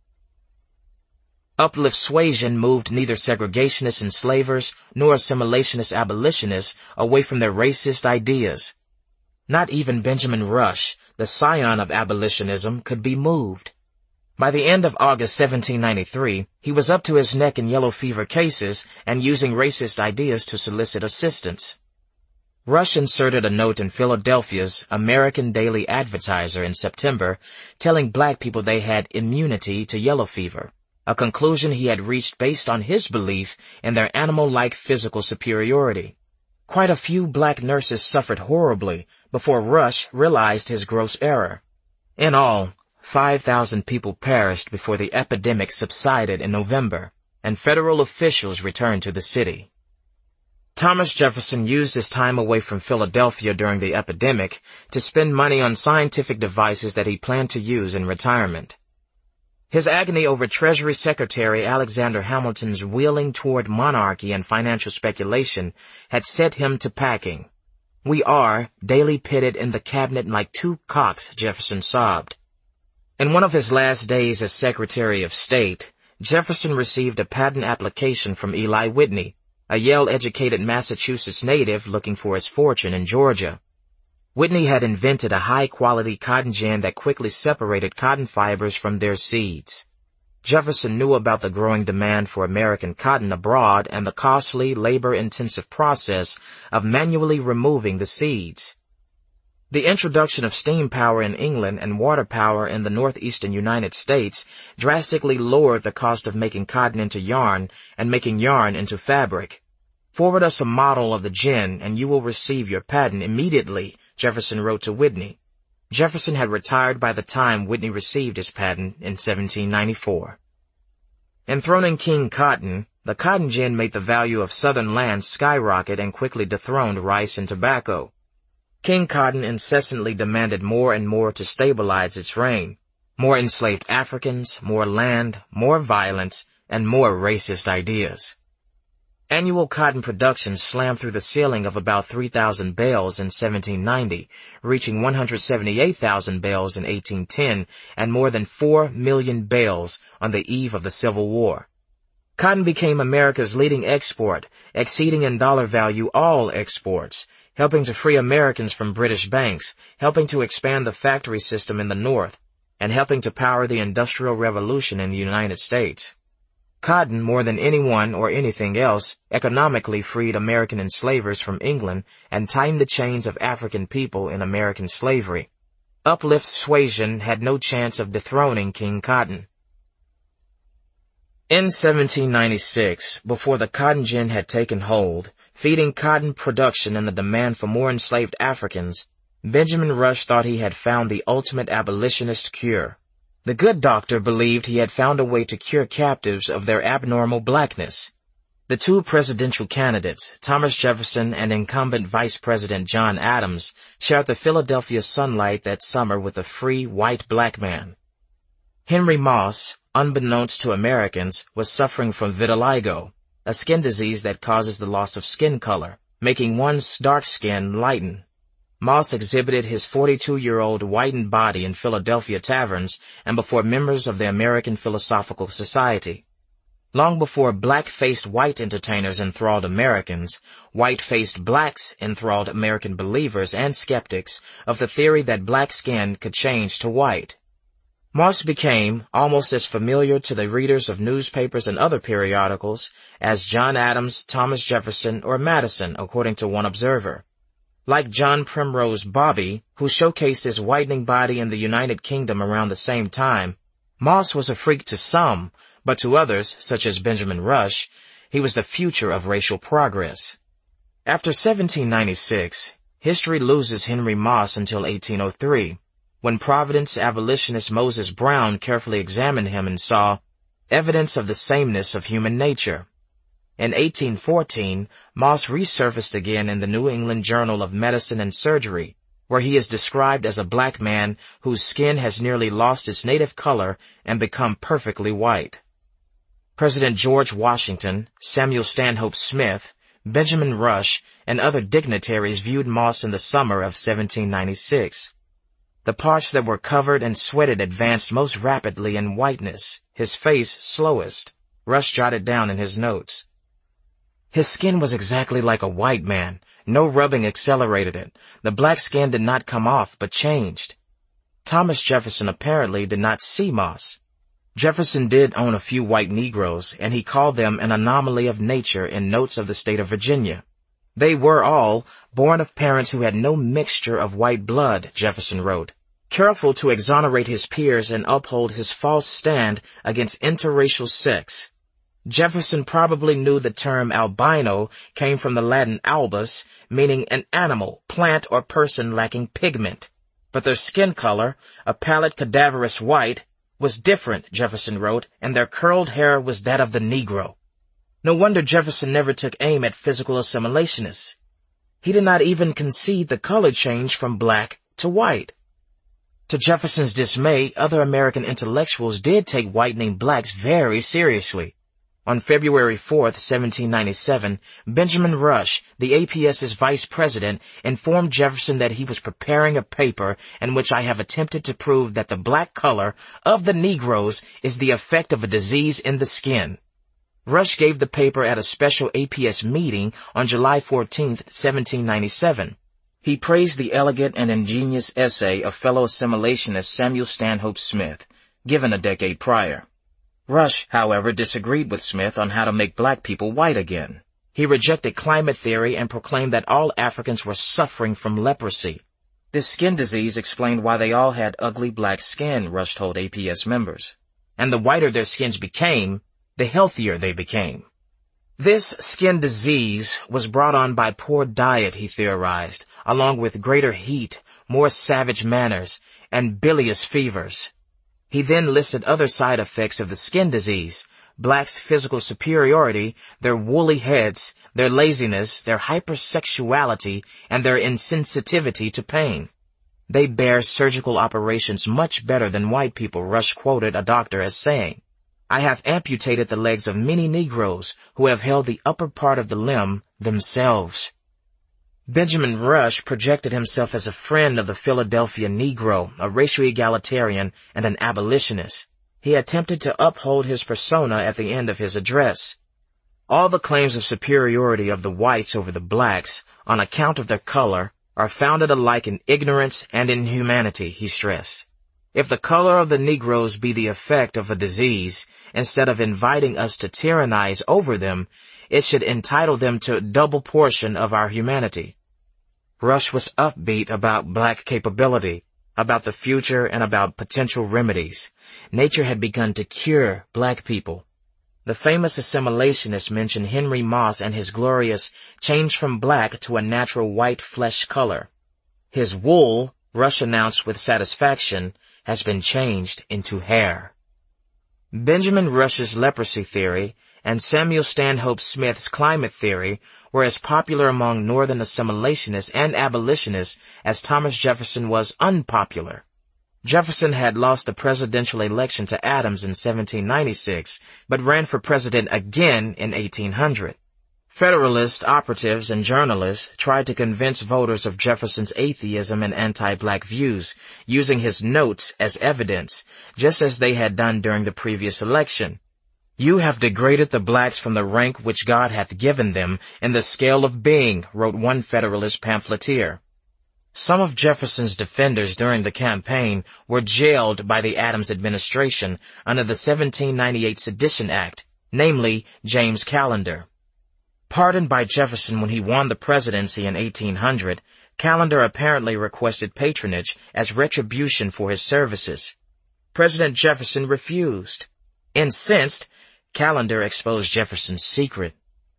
Uplift suasion moved neither segregationist enslavers nor assimilationist abolitionists away from their racist ideas. Not even Benjamin Rush, the scion of abolitionism, could be moved. By the end of August seventeen ninety-three, he was up to his neck in yellow fever cases and using racist ideas to solicit assistance. Rush inserted a note in Philadelphia's American Daily Advertiser in September telling black people they had immunity to yellow fever, a conclusion he had reached based on his belief in their animal-like physical superiority. Quite a few black nurses suffered horribly before Rush realized his gross error. In all, five thousand people perished before the epidemic subsided in November, and federal officials returned to the city. Thomas Jefferson used his time away from Philadelphia during the epidemic to spend money on scientific devices that he planned to use in retirement. His agony over Treasury Secretary Alexander Hamilton's wheeling toward monarchy and financial speculation had set him to packing. "We are daily pitted in the cabinet like two cocks," Jefferson sobbed. In one of his last days as Secretary of State, Jefferson received a patent application from Eli Whitney, a Yale-educated Massachusetts native looking for his fortune in Georgia. Whitney had invented a high-quality cotton gin that quickly separated cotton fibers from their seeds. Jefferson knew about the growing demand for American cotton abroad and the costly, labor-intensive process of manually removing the seeds. The introduction of steam power in England and water power in the northeastern United States drastically lowered the cost of making cotton into yarn and making yarn into fabric. "Forward us a model of the gin and you will receive your patent immediately," Jefferson wrote to Whitney. Jefferson had retired by the time Whitney received his patent in seventeen ninety-four. Enthroning King Cotton, the cotton gin made the value of Southern lands skyrocket and quickly dethroned rice and tobacco. King Cotton incessantly demanded more and more to stabilize its reign. More enslaved Africans, more land, more violence, and more racist ideas. Annual cotton production slammed through the ceiling of about three thousand bales in seventeen ninety, reaching one hundred seventy-eight thousand bales in eighteen ten, and more than four million bales on the eve of the Civil War. Cotton became America's leading export, exceeding in dollar value all exports, helping to free Americans from British banks, helping to expand the factory system in the North, and helping to power the Industrial Revolution in the United States. Cotton, more than anyone or anything else, economically freed American enslavers from England and tightened the chains of African people in American slavery. Uplift suasion had no chance of dethroning King Cotton. In seventeen ninety-six, before the cotton gin had taken hold, feeding cotton production and the demand for more enslaved Africans, Benjamin Rush thought he had found the ultimate abolitionist cure. The good doctor believed he had found a way to cure captives of their abnormal blackness. The two presidential candidates, Thomas Jefferson and incumbent Vice President John Adams, shared the Philadelphia sunlight that summer with a free white black man. Henry Moss, unbeknownst to Americans, was suffering from vitiligo, a skin disease that causes the loss of skin color, making one's dark skin lighten. Moss exhibited his forty-two-year-old whitened body in Philadelphia taverns and before members of the American Philosophical Society. Long before black-faced white entertainers enthralled Americans, white-faced blacks enthralled American believers and skeptics of the theory that black skin could change to white. Moss became almost as familiar to the readers of newspapers and other periodicals as John Adams, Thomas Jefferson, or Madison, according to one observer. Like John Primrose Bobby, who showcased his whitening body in the United Kingdom around the same time, Moss was a freak to some, but to others, such as Benjamin Rush, he was the future of racial progress. After seventeen ninety-six, history loses Henry Moss until eighteen oh three. When Providence abolitionist Moses Brown carefully examined him and saw evidence of the sameness of human nature. In eighteen fourteen, Moss resurfaced again in the New England Journal of Medicine and Surgery, where he is described as a black man whose skin has nearly lost its native color and become perfectly white. President George Washington, Samuel Stanhope Smith, Benjamin Rush, and other dignitaries viewed Moss in the summer of seventeen ninety-six. The parts that were covered and sweated advanced most rapidly in whiteness, his face slowest, Rush jotted down in his notes. His skin was exactly like a white man. No rubbing accelerated it. The black skin did not come off, but changed. Thomas Jefferson apparently did not see Moss. Jefferson did own a few white Negroes, and he called them an anomaly of nature in Notes of the State of Virginia. They were all born of parents who had no mixture of white blood, Jefferson wrote, careful to exonerate his peers and uphold his false stand against interracial sex. Jefferson probably knew the term albino came from the Latin albus, meaning an animal, plant, or person lacking pigment. But their skin color, a pallid cadaverous white, was different, Jefferson wrote, and their curled hair was that of the Negro. No wonder Jefferson never took aim at physical assimilationists. He did not even concede the color change from black to white. To Jefferson's dismay, other American intellectuals did take whitening blacks very seriously. On February fourth, seventeen ninety-seven, Benjamin Rush, the A P S's vice president, informed Jefferson that he was preparing a paper in which I have attempted to prove that the black color of the Negroes is the effect of a disease in the skin. Rush gave the paper at a special A P S meeting on July fourteenth, seventeen ninety-seven. He praised the elegant and ingenious essay of fellow assimilationist Samuel Stanhope Smith, given a decade prior. Rush, however, disagreed with Smith on how to make black people white again. He rejected climate theory and proclaimed that all Africans were suffering from leprosy. This skin disease explained why they all had ugly black skin, Rush told A P S members. And the whiter their skins became, the healthier they became. This skin disease was brought on by poor diet, he theorized, along with greater heat, more savage manners, and bilious fevers. He then listed other side effects of the skin disease: blacks' physical superiority, their woolly heads, their laziness, their hypersexuality, and their insensitivity to pain. They bear surgical operations much better than white people, Rush quoted a doctor as saying, "I have amputated the legs of many Negroes who have held the upper part of the limb themselves." Benjamin Rush projected himself as a friend of the Philadelphia Negro, a racial egalitarian, and an abolitionist. He attempted to uphold his persona at the end of his address. All the claims of superiority of the whites over the blacks, on account of their color, are founded alike in ignorance and inhumanity, he stressed. If the color of the Negroes be the effect of a disease, instead of inviting us to tyrannize over them, it should entitle them to a double portion of our humanity. Rush was upbeat about black capability, about the future, and about potential remedies. Nature had begun to cure black people. The famous assimilationist mentioned Henry Moss and his glorious change from black to a natural white flesh color. His wool, Rush announced with satisfaction, has been changed into hair. Benjamin Rush's leprosy theory and Samuel Stanhope Smith's climate theory were as popular among Northern assimilationists and abolitionists as Thomas Jefferson was unpopular. Jefferson had lost the presidential election to Adams in seventeen ninety-six, but ran for president again in eighteen hundred. Federalist operatives and journalists tried to convince voters of Jefferson's atheism and anti-black views, using his notes as evidence, just as they had done during the previous election. "You have degraded the blacks from the rank which God hath given them in the scale of being," wrote one Federalist pamphleteer. Some of Jefferson's defenders during the campaign were jailed by the Adams administration under the seventeen ninety-eight Sedition Act, namely James Callender. Pardoned by Jefferson when he won the presidency in eighteen hundred, Callender apparently requested patronage as retribution for his services. President Jefferson refused. Incensed, Callender exposed Jefferson's secret.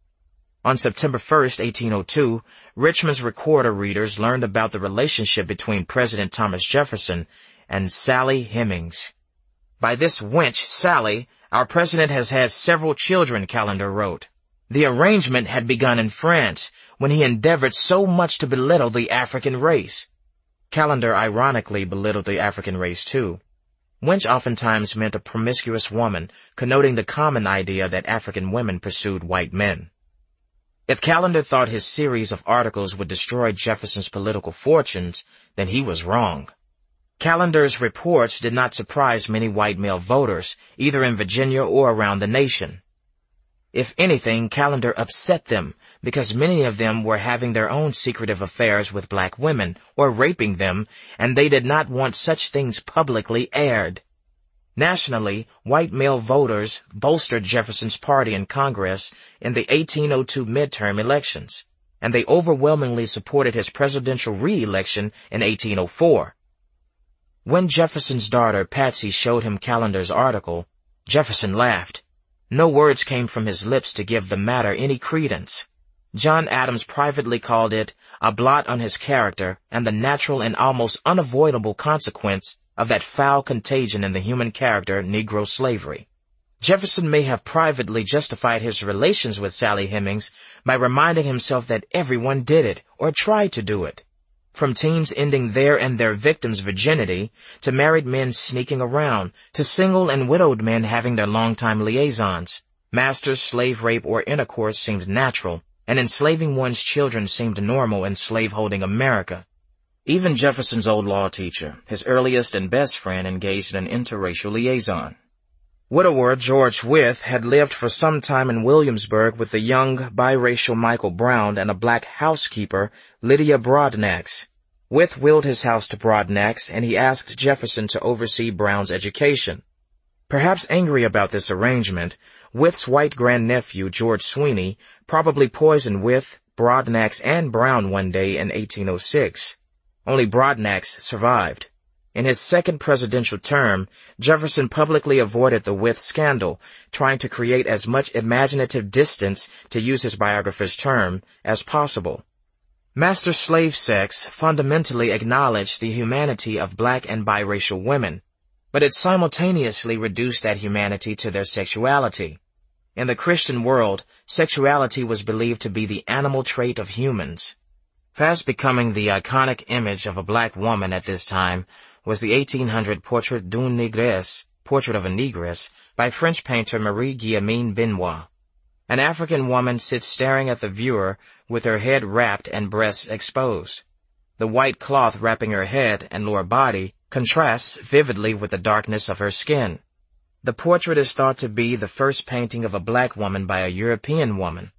On September first, eighteen oh two, Richmond's Recorder readers learned about the relationship between President Thomas Jefferson and Sally Hemings. "By this wench, Sally, our president has had several children," Callender wrote. The arrangement had begun in France, when he endeavored so much to belittle the African race. Callender ironically belittled the African race too. Wench oftentimes meant a promiscuous woman, connoting the common idea that African women pursued white men. If Callender thought his series of articles would destroy Jefferson's political fortunes, then he was wrong. Callender's reports did not surprise many white male voters, either in Virginia or around the nation. If anything, Callender upset them, because many of them were having their own secretive affairs with black women, or raping them, and they did not want such things publicly aired. Nationally, white male voters bolstered Jefferson's party in Congress in the eighteen oh two midterm elections, and they overwhelmingly supported his presidential re-election in eighteen oh four. When Jefferson's daughter Patsy showed him Callender's article, Jefferson laughed. No words came from his lips to give the matter any credence. John Adams privately called it a blot on his character and the natural and almost unavoidable consequence of that foul contagion in the human character, Negro slavery. Jefferson may have privately justified his relations with Sally Hemings by reminding himself that everyone did it, or tried to do it. From teens ending their and their victims' virginity, to married men sneaking around, to single and widowed men having their longtime liaisons, master, slave rape, or intercourse seemed natural, and enslaving one's children seemed normal in slaveholding America. Even Jefferson's old law teacher, his earliest and best friend, engaged in an interracial liaison. Widower George Wythe had lived for some time in Williamsburg with the young biracial Michael Brown and a black housekeeper, Lydia Broadnax. Wythe willed his house to Broadnax, and he asked Jefferson to oversee Brown's education. Perhaps angry about this arrangement, Wythe's white grandnephew, George Sweeney, probably poisoned Wythe, Broadnax, and Brown one day in eighteen oh six. Only Broadnax survived. In his second presidential term, Jefferson publicly avoided the Wythe scandal, trying to create as much imaginative distance, to use his biographer's term, as possible. Master-slave sex fundamentally acknowledged the humanity of black and biracial women, but it simultaneously reduced that humanity to their sexuality. In the Christian world, sexuality was believed to be the animal trait of humans. Fast becoming the iconic image of a black woman at this time was the eighteen hundred Portrait d'une Négresse, Portrait of a Negress, by French painter Marie-Guillemine Benoit. An African woman sits staring at the viewer with her head wrapped and breasts exposed. The white cloth wrapping her head and lower body contrasts vividly with the darkness of her skin. The portrait is thought to be the first painting of a black woman by a European woman.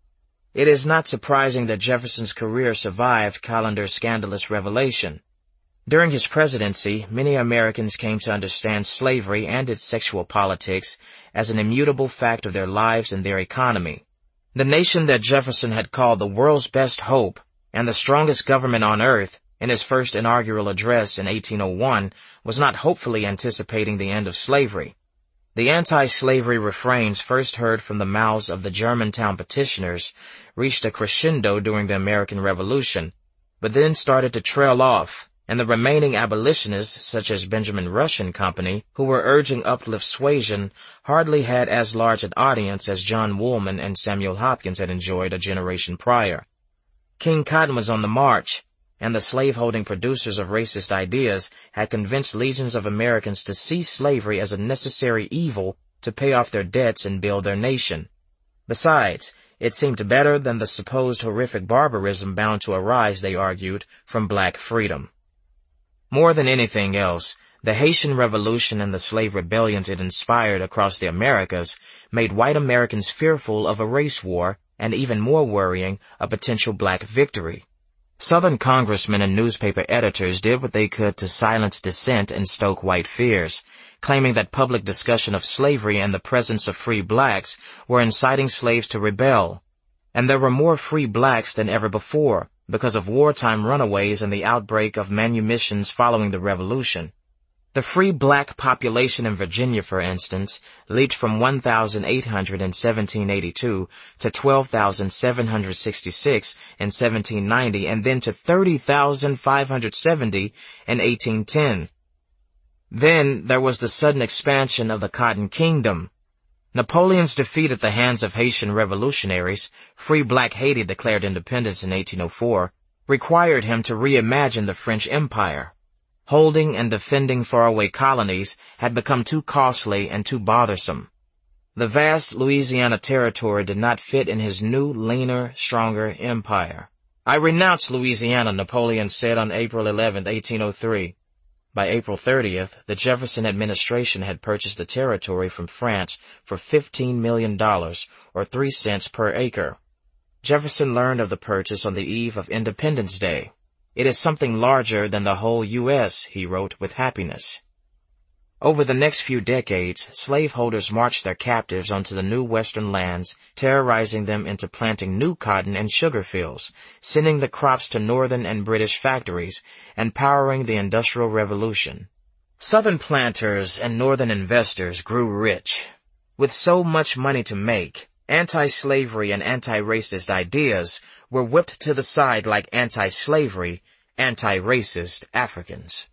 It is not surprising that Jefferson's career survived Callender's scandalous revelation. During his presidency, many Americans came to understand slavery and its sexual politics as an immutable fact of their lives and their economy. The nation that Jefferson had called the world's best hope and the strongest government on earth in his first inaugural address in eighteen oh one was not hopefully anticipating the end of slavery. The anti-slavery refrains first heard from the mouths of the Germantown petitioners reached a crescendo during the American Revolution, but then started to trail off, and the remaining abolitionists, such as Benjamin Rush and Company, who were urging uplift suasion, hardly had as large an audience as John Woolman and Samuel Hopkins had enjoyed a generation prior. King Cotton was on the march, and the slaveholding producers of racist ideas had convinced legions of Americans to see slavery as a necessary evil to pay off their debts and build their nation. Besides, it seemed better than the supposed horrific barbarism bound to arise, they argued, from black freedom. More than anything else, the Haitian Revolution and the slave rebellions it inspired across the Americas made white Americans fearful of a race war and, even more worrying, a potential black victory. Southern congressmen and newspaper editors did what they could to silence dissent and stoke white fears, claiming that public discussion of slavery and the presence of free blacks were inciting slaves to rebel. And there were more free blacks than ever before, because of wartime runaways and the outbreak of manumissions following the Revolution. The free black population in Virginia, for instance, leaped from one thousand eight hundred in seventeen eighty-two to twelve thousand seven hundred sixty-six in seventeen ninety, and then to thirty thousand five hundred seventy in eighteen ten. Then there was the sudden expansion of the Cotton Kingdom. Napoleon's defeat at the hands of Haitian revolutionaries, free black Haiti declared independence in eighteen oh four, required him to reimagine the French Empire. Holding and defending faraway colonies had become too costly and too bothersome. The vast Louisiana territory did not fit in his new, leaner, stronger empire. "I renounce Louisiana," Napoleon said on April eleventh, eighteen oh three. By April thirtieth, the Jefferson administration had purchased the territory from France for fifteen million dollars, or three cents per acre. Jefferson learned of the purchase on the eve of Independence Day. "It is something larger than the whole U S" he wrote with happiness. Over the next few decades, slaveholders marched their captives onto the new western lands, terrorizing them into planting new cotton and sugar fields, sending the crops to northern and British factories, and powering the Industrial Revolution. Southern planters and northern investors grew rich. With so much money to make, anti-slavery and anti-racist ideas were whipped to the side like anti-slavery, anti-racist Africans.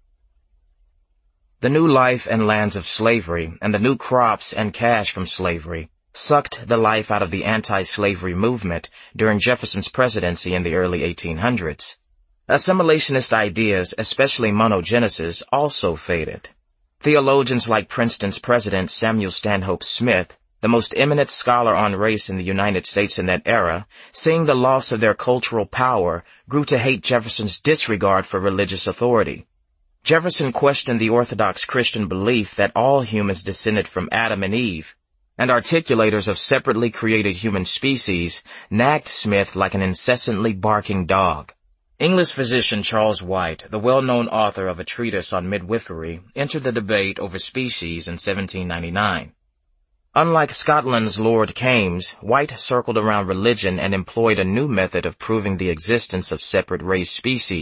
The new life and lands of slavery and the new crops and cash from slavery sucked the life out of the anti-slavery movement during Jefferson's presidency in the early eighteen hundreds. Assimilationist ideas, especially monogenesis, also faded. Theologians like Princeton's president Samuel Stanhope Smith, the most eminent scholar on race in the United States in that era, seeing the loss of their cultural power, grew to hate Jefferson's disregard for religious authority. Jefferson questioned the orthodox Christian belief that all humans descended from Adam and Eve, and articulators of separately created human species nagged Smith like an incessantly barking dog. English physician Charles White, the well-known author of a treatise on midwifery, entered the debate over species in seventeen ninety-nine. Unlike Scotland's Lord Kames, White circled around religion and employed a new method of proving the existence of separate race species.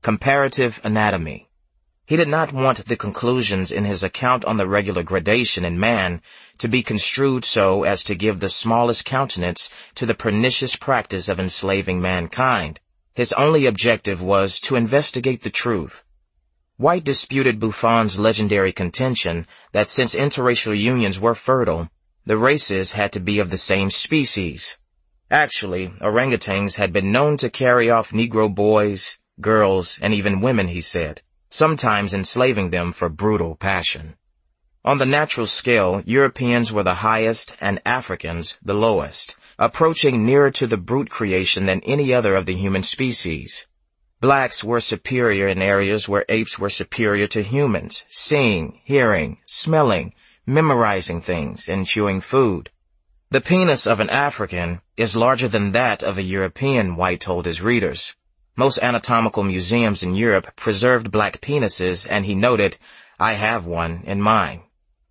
comparative anatomy. He did not want the conclusions in his account on the regular gradation in man to be construed so as to give the smallest countenance to the pernicious practice of enslaving mankind. His only objective was to investigate the truth. White disputed Buffon's legendary contention that since interracial unions were fertile, the races had to be of the same species. Actually, orangutans had been known to carry off Negro boys, girls, and even women, he said, sometimes enslaving them for brutal passion. On the natural scale, Europeans were the highest and Africans the lowest, approaching nearer to the brute creation than any other of the human species. Blacks were superior in areas where apes were superior to humans, seeing, hearing, smelling, memorizing things, and chewing food. The penis of an African is larger than that of a European, White told his readers. Most anatomical museums in Europe preserved black penises, and he noted, "I have one in mine."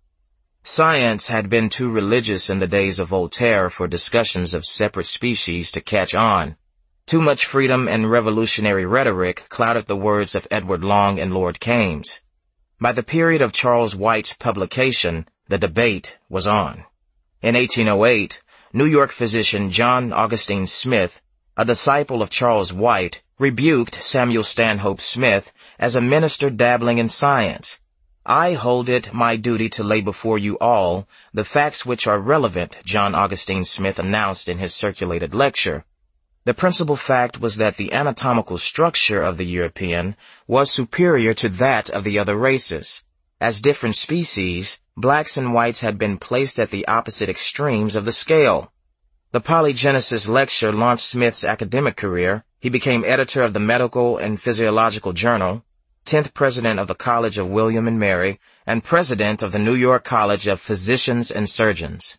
Science had been too religious in the days of Voltaire for discussions of separate species to catch on. Too much freedom and revolutionary rhetoric clouded the words of Edward Long and Lord Keynes. By the period of Charles White's publication, the debate was on. In eighteen oh eight, New York physician John Augustine Smith, a disciple of Charles White, rebuked Samuel Stanhope Smith as a minister dabbling in science. "I hold it my duty to lay before you all the facts which are relevant," John Augustine Smith announced in his circulated lecture. The principal fact was that the anatomical structure of the European was superior to that of the other races. As different species, blacks and whites had been placed at the opposite extremes of the scale. The Polygenesis lecture launched Smith's academic career. He became editor of the Medical and Physiological Journal, tenth president of the College of William and Mary, and president of the New York College of Physicians and Surgeons.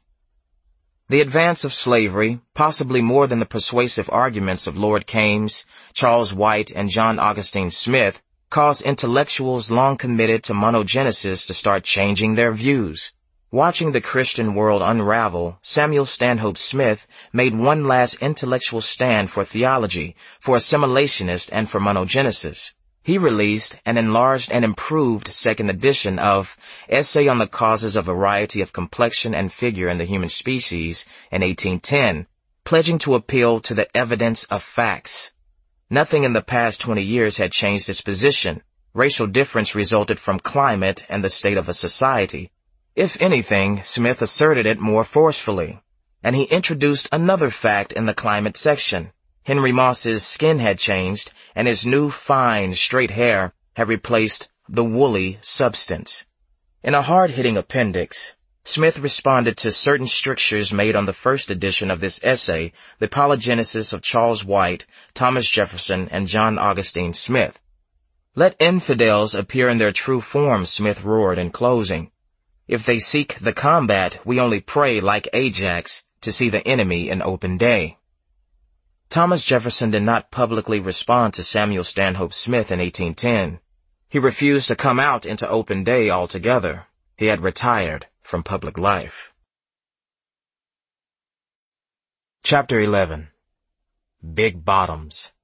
The advance of slavery, possibly more than the persuasive arguments of Lord Keynes, Charles White, and John Augustine Smith, caused intellectuals long committed to monogenesis to start changing their views. Watching the Christian world unravel, Samuel Stanhope Smith made one last intellectual stand for theology, for assimilationist, and for monogenesis. He released an enlarged and improved second edition of Essay on the Causes of Variety of Complexion and Figure in the Human Species in eighteen ten, pledging to appeal to the evidence of facts. Nothing in the past twenty years had changed his position. Racial difference resulted from climate and the state of a society. If anything, Smith asserted it more forcefully. And he introduced another fact in the climate section. Henry Moss's skin had changed, and his new, fine, straight hair had replaced the woolly substance. In a hard-hitting appendix, Smith responded to certain strictures made on the first edition of this essay, The Polygenesis of Charles White, Thomas Jefferson, and John Augustine Smith. "Let infidels appear in their true form," Smith roared in closing. "If they seek the combat, we only pray, like Ajax, to see the enemy in open day." Thomas Jefferson did not publicly respond to Samuel Stanhope Smith in eighteen ten. He refused to come out into open day altogether. He had retired from public life. Chapter eleven. Big Bottoms.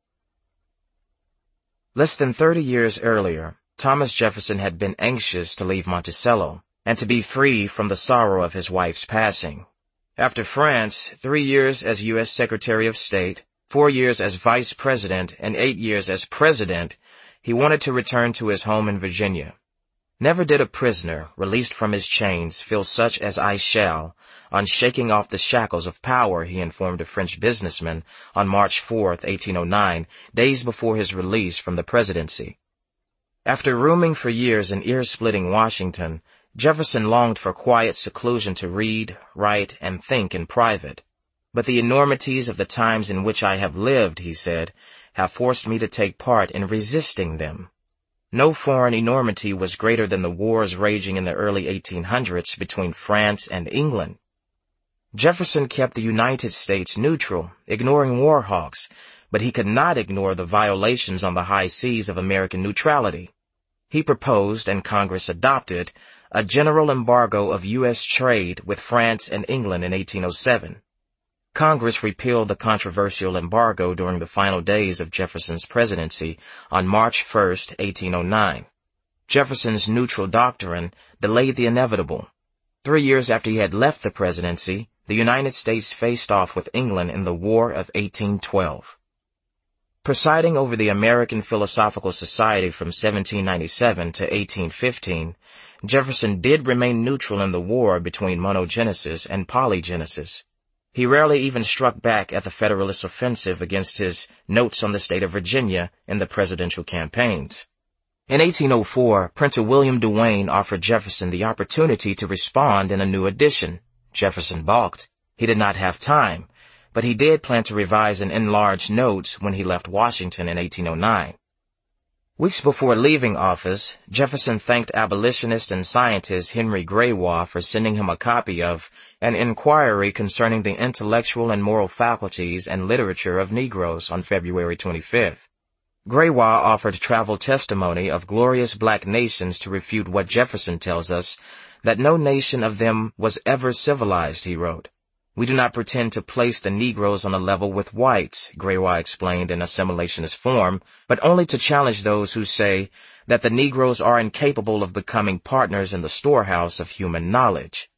Less than thirty years earlier, Thomas Jefferson had been anxious to leave Monticello and to be free from the sorrow of his wife's passing. After France, three years as U S Secretary of State, four years as Vice President, and eight years as President, he wanted to return to his home in Virginia. Never did a prisoner, released from his chains, feel such as I shall, on shaking off the shackles of power, he informed a French businessman on March fourth, eighteen oh nine, days before his release from the presidency. After rooming for years in ear-splitting Washington, Jefferson longed for quiet seclusion to read, write, and think in private. But the enormities of the times in which I have lived, he said, have forced me to take part in resisting them. No foreign enormity was greater than the wars raging in the early eighteen hundreds between France and England. Jefferson kept the United States neutral, ignoring war hawks, but he could not ignore the violations on the high seas of American neutrality. He proposed, and Congress adopted, a general embargo of U S trade with France and England in eighteen oh seven. Congress repealed the controversial embargo during the final days of Jefferson's presidency on March first, eighteen oh nine. Jefferson's neutral doctrine delayed the inevitable. Three years after he had left the presidency, the United States faced off with England in the War of eighteen twelve. Presiding over the American Philosophical Society from seventeen ninety-seven to eighteen fifteen, Jefferson did remain neutral in the war between monogenesis and polygenesis. He rarely even struck back at the Federalist offensive against his notes on the state of Virginia in the presidential campaigns. In eighteen oh four, Printer William Duane offered Jefferson the opportunity to respond in a new edition. Jefferson balked. He did not have time, but he did plan to revise and enlarge notes when he left Washington in eighteen oh nine. Weeks before leaving office, Jefferson thanked abolitionist and scientist Henry Graywa for sending him a copy of An Inquiry Concerning the Intellectual and Moral Faculties and Literature of Negroes on February twenty-fifth. Graywa offered travel testimony of glorious black nations to refute what Jefferson tells us, that no nation of them was ever civilized, he wrote. We do not pretend to place the Negroes on a level with whites, Graywa explained in assimilationist form, but only to challenge those who say that the Negroes are incapable of becoming partners in the storehouse of human knowledge.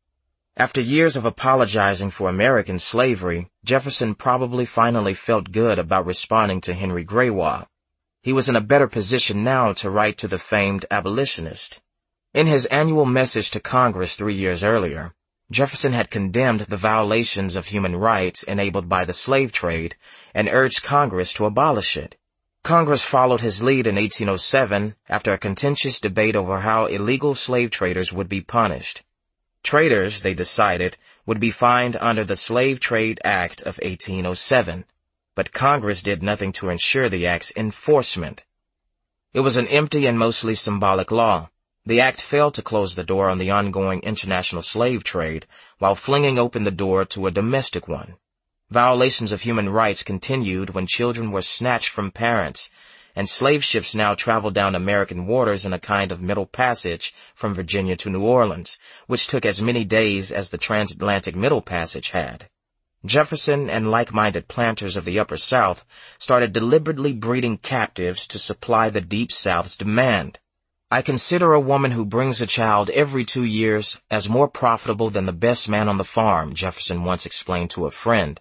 After years of apologizing for American slavery, Jefferson probably finally felt good about responding to Henry Graywa. He was in a better position now to write to the famed abolitionist. In his annual message to Congress three years earlier, Jefferson had condemned the violations of human rights enabled by the slave trade and urged Congress to abolish it. Congress followed his lead in eighteen oh seven after a contentious debate over how illegal slave traders would be punished. Traders, they decided, would be fined under the Slave Trade Act of eighteen oh seven, but Congress did nothing to ensure the act's enforcement. It was an empty and mostly symbolic law. The act failed to close the door on the ongoing international slave trade while flinging open the door to a domestic one. Violations of human rights continued when children were snatched from parents, and slave ships now traveled down American waters in a kind of middle passage from Virginia to New Orleans, which took as many days as the transatlantic Middle Passage had. Jefferson and like-minded planters of the Upper South started deliberately breeding captives to supply the Deep South's demand. I consider a woman who brings a child every two years as more profitable than the best man on the farm, Jefferson once explained to a friend.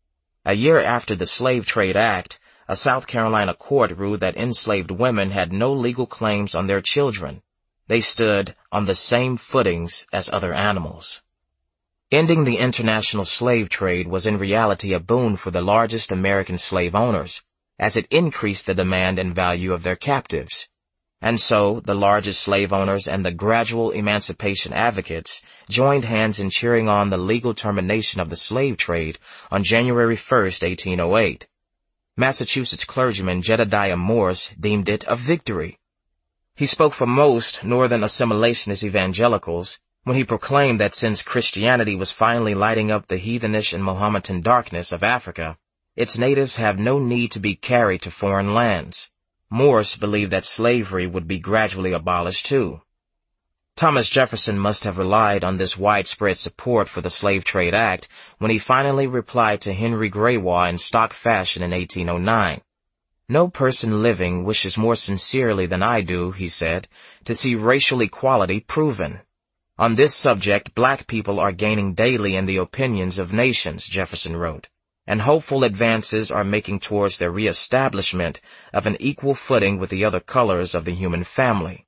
A year after the Slave Trade Act, a South Carolina court ruled that enslaved women had no legal claims on their children. They stood on the same footings as other animals. Ending the international slave trade was in reality a boon for the largest American slave owners, as it increased the demand and value of their captives. And so, the largest slave owners and the gradual emancipation advocates joined hands in cheering on the legal termination of the slave trade on January first, eighteen oh eight. Massachusetts clergyman Jedediah Morse deemed it a victory. He spoke for most northern assimilationist evangelicals when he proclaimed that since Christianity was finally lighting up the heathenish and Mohammedan darkness of Africa, its natives have no need to be carried to foreign lands. Morse believed that slavery would be gradually abolished too. Thomas Jefferson must have relied on this widespread support for the Slave Trade Act when he finally replied to Henry Graywa in stock fashion in eighteen oh nine. No person living wishes more sincerely than I do, he said, to see racial equality proven. On this subject, black people are gaining daily in the opinions of nations, Jefferson wrote, and hopeful advances are making towards their reestablishment of an equal footing with the other colors of the human family.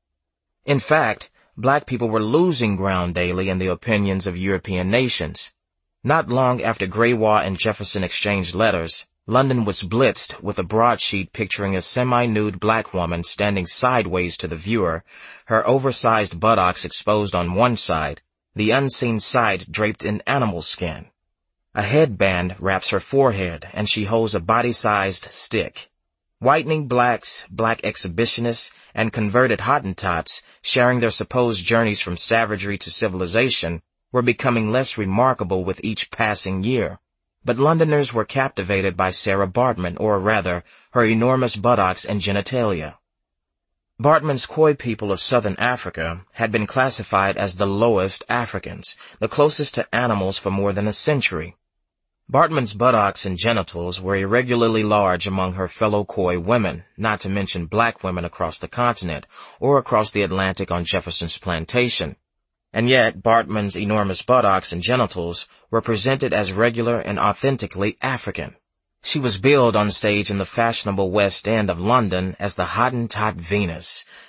In fact, black people were losing ground daily in the opinions of European nations. Not long after Graywa and Jefferson exchanged letters, London was blitzed with a broadsheet picturing a semi-nude black woman standing sideways to the viewer, her oversized buttocks exposed on one side, the unseen side draped in animal skin. A headband wraps her forehead, and she holds a body-sized stick. Whitening blacks, black exhibitionists, and converted Hottentots, sharing their supposed journeys from savagery to civilization, were becoming less remarkable with each passing year. But Londoners were captivated by Sarah Bartman, or rather, her enormous buttocks and genitalia. Bartman's Khoi people of southern Africa had been classified as the lowest Africans, the closest to animals for more than a century. Bartman's buttocks and genitals were irregularly large among her fellow Khoi women, not to mention black women across the continent or across the Atlantic on Jefferson's plantation. And yet, Bartman's enormous buttocks and genitals were presented as regular and authentically African. She was billed on stage in the fashionable West End of London as the Hottentot Venus,